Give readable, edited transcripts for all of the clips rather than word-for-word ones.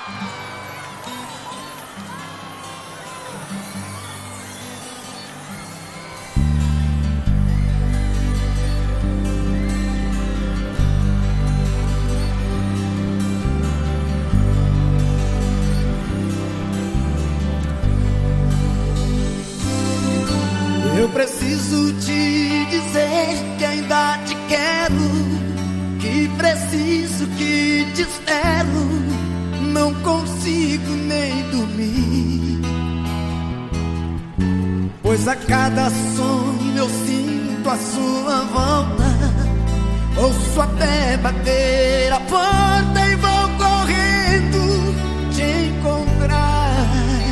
Eu preciso te dizer que ainda te quero, que preciso, que te espero. Não consigo nem dormir, pois a cada sonho eu sinto a sua volta. Ouço até bater a porta e vou correndo te encontrar.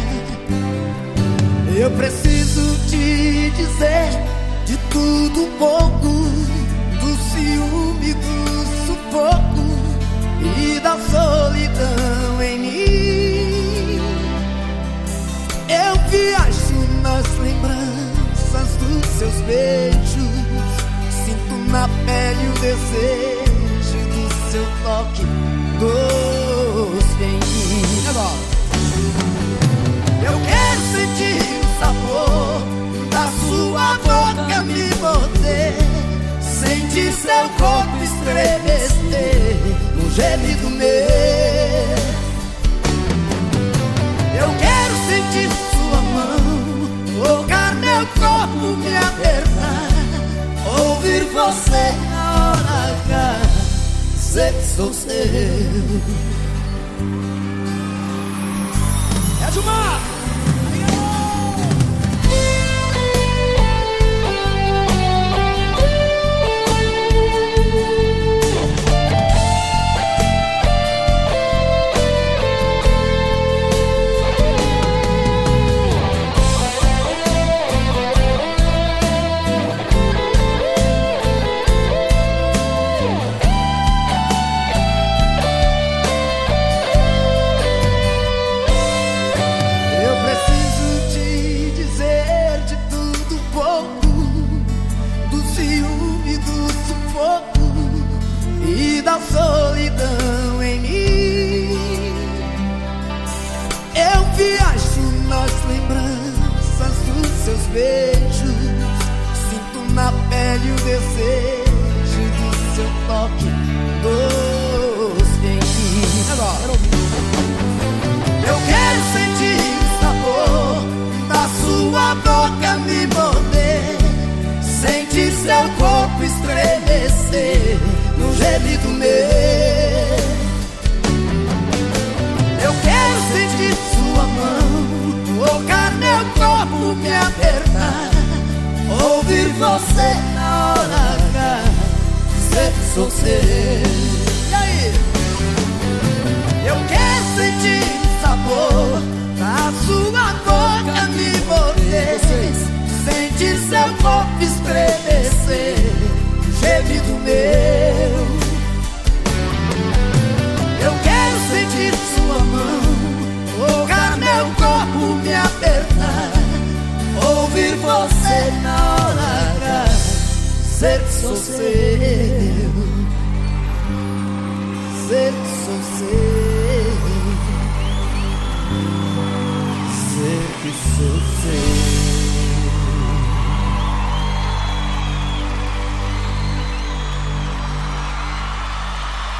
Eu preciso te dizer de tudo um pouco, do ciúme, do sufoco e da solidão em mim. Eu viajo nas lembranças dos seus beijos, sinto na pele o desejo do seu toque doce em mim. Agora eu quero sentir o sabor da sua boca me morder, sentir seu corpo estremecer no gemido meu. Eu quero sentir sua mão tocar meu corpo, me apertar, ouvir você na hora H, sei que sou seu. É Gilmar! E da solidão em mim. Eu viajo nas lembranças dos seus beijos, sinto na pele o desejo do seu toque doce em mim. Eu quero sentir o sabor da sua boca me morder, sentir seu corpo estremecer no gemido meu. Eu quero sentir sua mão tocar meu corpo, me apertar, ouvir você na hora H, sei que sou seu. E aí? Eu quero sentir o sabor da sua boca me morder, sentir seu corpo estremecer no gemido meu. Eu quero sentir sua mão tocar meu corpo, me apertar, ouvir você na hora H, sei que sou seu, sei que sou seu.